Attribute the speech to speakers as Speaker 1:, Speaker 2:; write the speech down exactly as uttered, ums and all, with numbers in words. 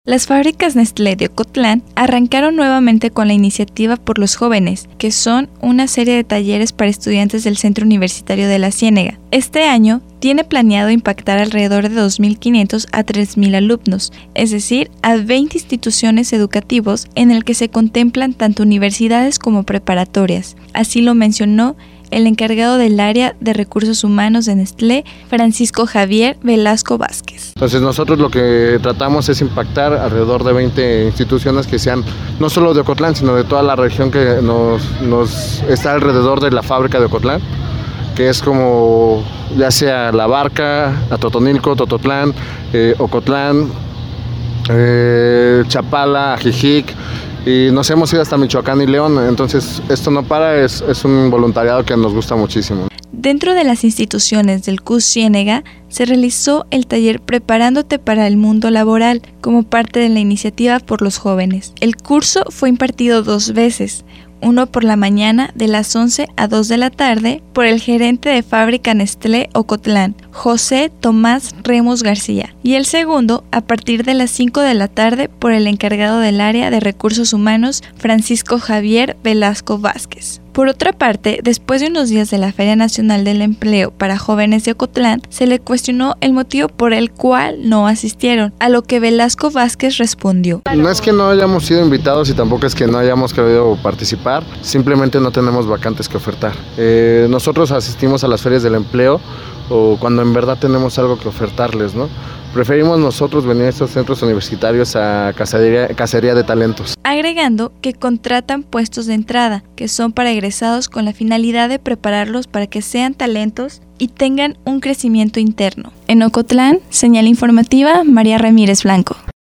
Speaker 1: Las fábricas Nestlé de Ocotlán arrancaron nuevamente con la iniciativa por los jóvenes, que son una serie de talleres para estudiantes del Centro Universitario de la Ciénega. Este año tiene planeado impactar alrededor de dos mil quinientos a tres mil alumnos, es decir, a veinte instituciones educativas en el que se contemplan tanto universidades como preparatorias. Así lo mencionó el encargado del área de recursos humanos de Nestlé, Francisco Javier Velasco Vázquez.
Speaker 2: Entonces nosotros lo que tratamos es impactar alrededor de veinte instituciones que sean no solo de Ocotlán, sino de toda la región que nos, nos está alrededor de la fábrica de Ocotlán, que es como ya sea La Barca, Atotonilco, Tototlán, eh, Ocotlán, eh, Chapala, Ajijic, y nos hemos ido hasta Michoacán y León. Entonces esto no para, es, es un voluntariado que nos gusta muchísimo.
Speaker 1: Dentro de las instituciones del C U S Ciénega se realizó el taller Preparándote para el Mundo Laboral como parte de la iniciativa por los jóvenes. El curso fue impartido dos veces, uno por la mañana de las once a dos de la tarde por el gerente de fábrica Nestlé Ocotlán, José Tomás Remos García, y el segundo a partir de las cinco de la tarde por el encargado del área de recursos humanos, Francisco Javier Velasco Vázquez. Por otra parte, después de unos días de la Feria Nacional del Empleo para Jóvenes de Ocotlán, se le cuestionó el motivo por el cual no asistieron, a lo que Velasco Vázquez respondió.
Speaker 2: No es que no hayamos sido invitados y tampoco es que no hayamos querido participar, simplemente no tenemos vacantes que ofertar. Eh, nosotros asistimos a las ferias del empleo o cuando en verdad tenemos algo que ofertarles, ¿no? Preferimos nosotros venir a estos centros universitarios a cacería, cacería de talentos.
Speaker 1: Agregando que contratan puestos de entrada, que son para egresados con la finalidad de prepararlos para que sean talentos y tengan un crecimiento interno. En Ocotlán, señal informativa, María Ramírez Blanco.